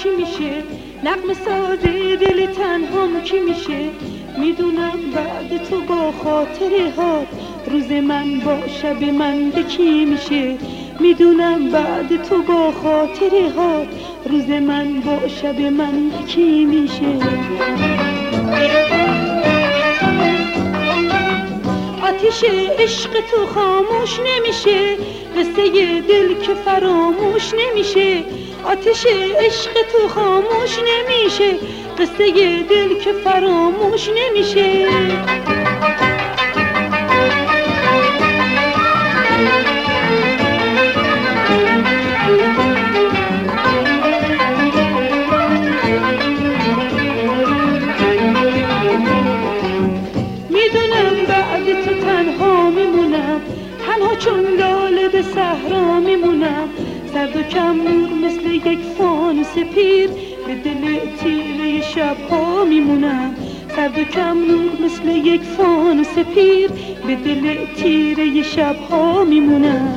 کی میشه؟ نغمه ساز دل تنهام کی میشه؟ میدونم بعد تو با خاطره ها روز من با شب من یکی میشه. میدونم بعد تو با خاطره ها روز من با شب من یکی میشه. آتش عشق تو خاموش نمیشه، قصه دل که فراموش نمیشه. آتش عشق تو خاموش نمیشه، قصه دل که فراموش نمیشه. میدونم بعد تو تنها میمونم، تنها چون لاله به صحرا میمونم. سرد و کم نور مثل یک فانوس پیر به دل تیره شبها میمونم. سرد و کم نور مثل یک فانوس پیر به دل تیره شبها میمونم.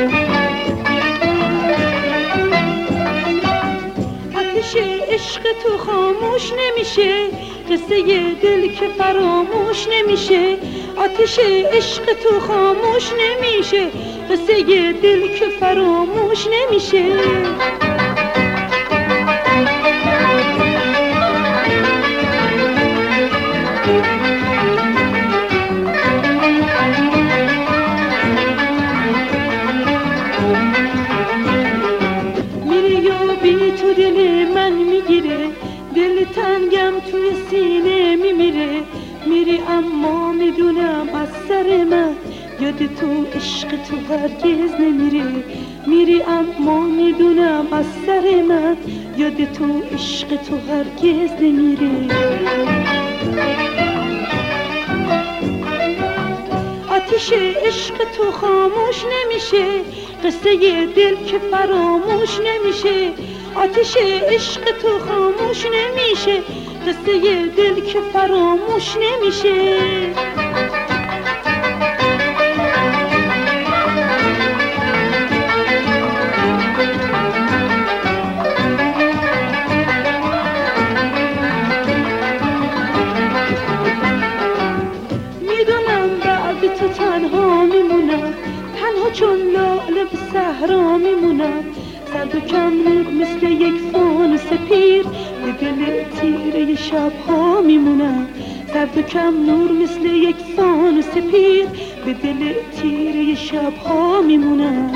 آتش عشق تو خاموش نمیشه، قصه دل که فراموش نمیشه. آتش عشق تو خاموش نمیشه، قصه دل که فراموش نمیشه. میری یا بی تو دل من میگیره، دل تنگم توی سینه میمیره. میری اما میدونم از سر من یاد تو عشق تو هرگز نمیره. میری اما میدونم از سر من یاد تو عشق تو هرگز نمیره. آتش عشق تو خاموش نمیشه، قصه دل که فراموش نمیشه. آتش عشق تو خاموش نمیشه، قصه دل که فراموش نمیشه. میدونم بعد تو تنها میمونم، تنها چون لاله به صحرا میمونم. سرد و کم نور مثل یک فانوس پیر به دل تیره شبها میمونم. سرد و کم نور مثل یک فانوس پیر به دل تیره شبها میمونم.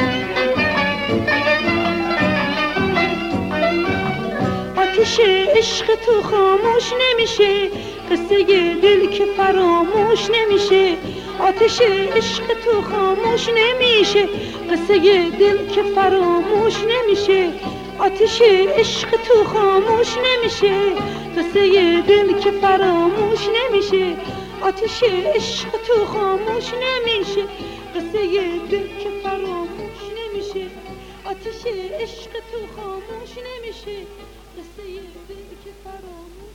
آتش عشق تو خاموش نمیشه، قصه دل که فراموش نمیشه. آتش عشق تو خاموش نمیشه، قصه دل که فراموش نمیشه. آتش عشق تو خاموش نمیشه، قصه دل که فراموش نمیشه. آتش عشق تو خاموش نمیشه، قصه دل که فراموش نمیشه. آتش عشق تو خاموش نمیشه، قصه دل که فراموش